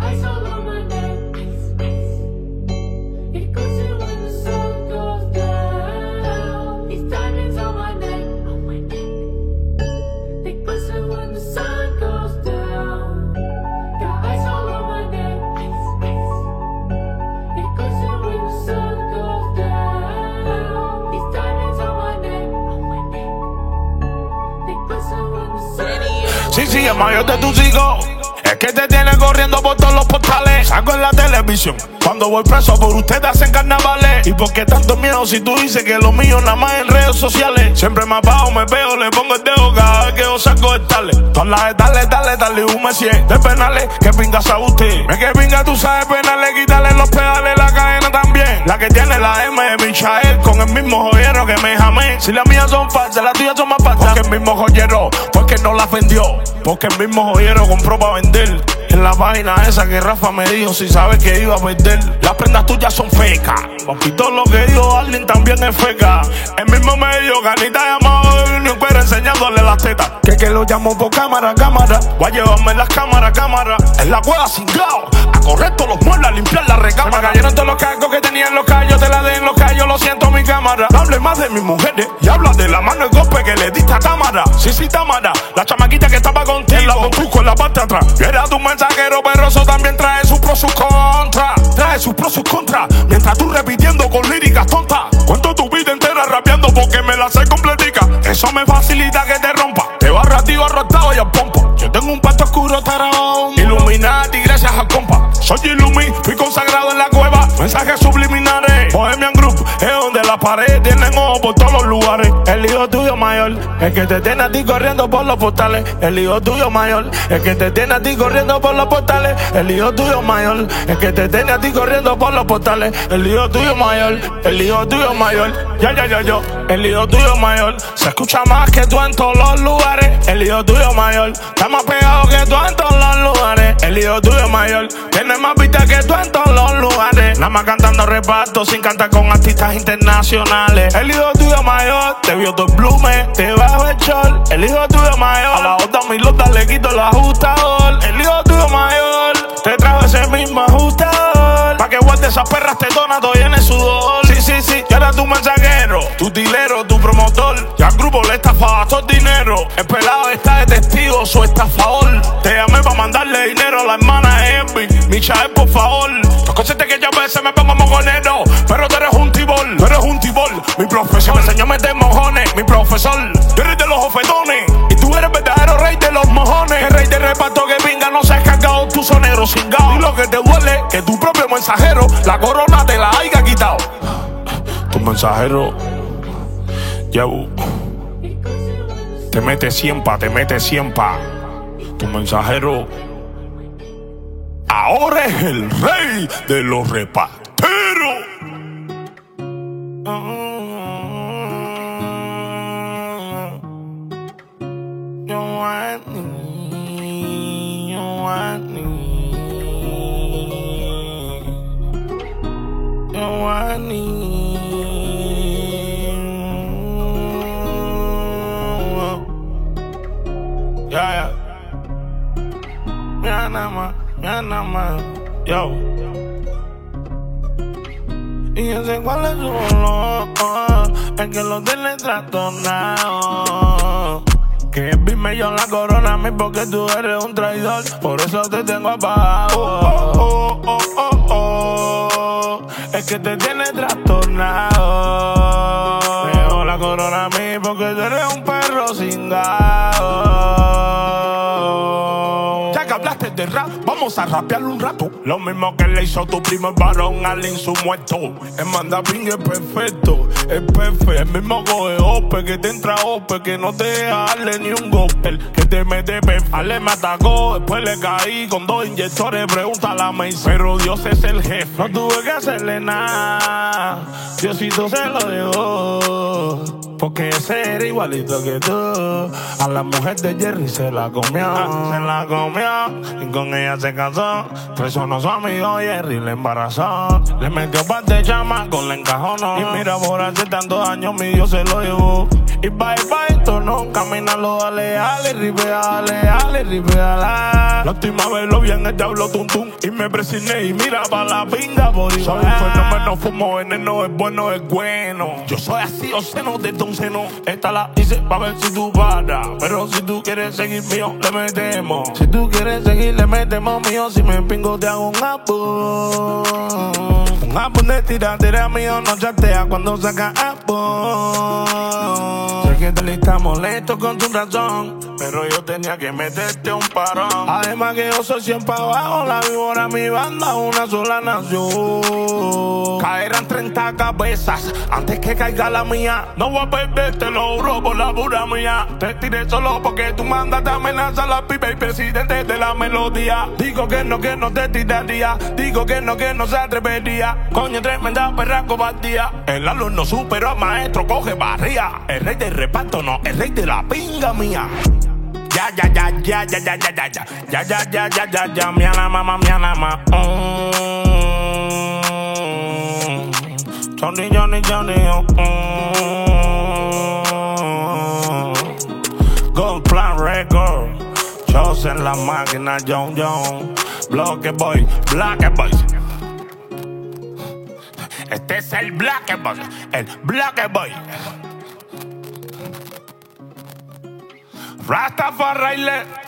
ice all on my neck. It glistens when the sun goes down. These diamonds on my neck. They glisten when the sun goes down. Got ice all on my neck. It glistens when the sun goes down. These diamonds on my neck. They glisten when the sun goes down. Sí, sí, el mayor de tus hijos es que te tiene corriendo por todos los portales. Salgo en la televisión cuando voy preso, por ustedes hacen carnavales. ¿Y por qué tanto miedo si tú dices que lo mío nada más en redes sociales? Siempre más bajo me veo, le pongo el dedo cada vez que yo saco de darle. Todas las dale, un mes 100 de penales. Que pinga sabe usted, es que pinga tú sabes penales. Quítale los pedales, la cadena también. La que tiene la M de Michael con el mismo joyero que me jamé. Si las mías son falsas, las tuyas son más falsas. Porque el mismo joyero, porque no las vendió. Porque el mismo joyero compró para vender. En la página esa que Rafa me dijo, si sabes que iba a perder. Las prendas tuyas son fecas. Y todo lo que dijo Arlene también es feca. El mismo me dio ganita llamado de Junior, pero enseñándole las tetas. Que lo llamo por cámara. Voy a llevarme las cámaras. En la cueva cingao, a correr todos los muebles, a limpiar la recámara. Se me cayeron todos los cargos que tenía en los callos. Te la de en los callos, lo siento mi cámara. No hable más de mis mujeres y habla de la mano de golpe que le diste a Tamara. Sí, Tamara, la chamaquita que estaba contigo. La botuco en la parte de atrás. Y era tu mensajero perroso, también trae sus pros, sus contras. Trae sus pros, sus contras. Mientras tú repitiendo con líricas tontas. Cuento tu vida entera rapeando porque me la sé completica. Eso me facilita que te rompa. Te va rativo, arrotado y al pompa. Yo tengo un pacto oscuro, tarao. Illuminati, gracias al compa. Soy Illumi, fui consagrado en la cueva. Mensajes subliminares. Bohemian Group es donde las paredes tienen ojos por todos los lugares. El hijo tuyo mayor, el que te tiene a ti corriendo por los portales. El hijo tuyo mayor, el que te tiene a ti corriendo por los portales. El hijo tuyo mayor, el que te tiene a ti corriendo por los portales. El hijo tuyo mayor, el hijo tuyo mayor. Yo. El hijo tuyo mayor se escucha más que tú en todos los lugares. El hijo tuyo mayor está más pegado que tú en todos los lugares. El hijo tuyo mayor tiene más vista que tú en todos los lugares. Nada más cantando reparto sin cantar con artistas internacionales. El hijo tuyo mayor te vio todo blume, te bajo el short. El hijo tuyo mayor a la otra milota le quito el ajustador. El hijo tuyo mayor te trajo ese mismo ajustador. Pa' que guarde esas perras tetonas todo en el sudor. Sí, ya era tu mensajero, tu dilero, tu promotor. Ya al grupo le estafaba todo el dinero. El pelado está de testigo, su estafador. Te llamé pa' mandarle dinero a la hermana Envy. Michael, por favor. No consciente que yo a veces me pongo mojonero, pero tú eres un tibol, Mi profesor me enseñó a meter mojones. Mi profesor, yo eres de los ofetones y tú eres verdadero rey de los mojones. El rey de reparto que pinga no se ha cargado, tú son negro cingado. Y lo que te duele que tu propio mensajero la corona te la haya quitado. Tu mensajero, te mete siempa. Tu mensajero ahora es el rey de los reparteros. Yeah. Nada más, yo. Y yo sé cuál es su olor, el que lo tiene trastornado. Que vime yo en la corona a mí porque tú eres un traidor. Por eso te tengo apagado. El que te tiene trastornado. Dejo la corona a mí porque tú eres un perro cingado. Ya que hablaste de rap, vamos a rapearlo un rato. Lo mismo que le hizo tu primo el varón Allen su muerto. El mandaping es perfecto, es perfecto. El mismo coge ope que te entra ope, que no te deja darle ni un golpe. Que te mete Ale me atacó, después le caí con 2 inyectores. Pregunta a la Mace, pero Dios es el jefe. No tuve que hacerle nada, Diosito se lo dejó. porque ese era igualito que tú. A la mujer de Jerry se la comió. Se la comió y con ella se casó. Traicionó a su amigo Jerry, le embarazó. Le metió par de chamaco, le encajonó. Y mira, por hacer tantos años mi Dios se lo llevó. Y bye bye, tornó, camínalo, dale, dale, ripeala. La última vez lo vi en el diablo tum tum y me presioné y mira pa' la pinga por igual. Soy un fenómeno, fumo veneno, es bueno, es bueno. Yo soy así, o seno de un seno. Esta la hice pa' ver si tú paras. Pero si tú quieres seguir mío, le metemos. Si tú quieres seguir, le metemos mío. Si me pingo, te hago un apu. Un apu de tiradera mío, no chatea cuando saca apu. Sé que te estás molesto con tu razón, pero yo tenía que meterte un parón. Además que yo soy siempre abajo, la víbora, mi banda, una sola nación. Caerán 30 cabezas antes que caiga la mía. No voy a perder, te lo juro por la pura mía. Te tiré solo porque tú mandas, te amenaza la pipa y presidente de la melodía. Digo que no te tiraría. Digo que no se atrevería. Coño, tremenda perra cobardía. El alumno superó al maestro, coge barría. El rey del reparto, no, el rey de la pinga mía. Ya, mi alama, mi alama. Johnny, Gold Plan Record. Chosen la máquina, John. Black Boy. Este es el Black Boy. Rastafari.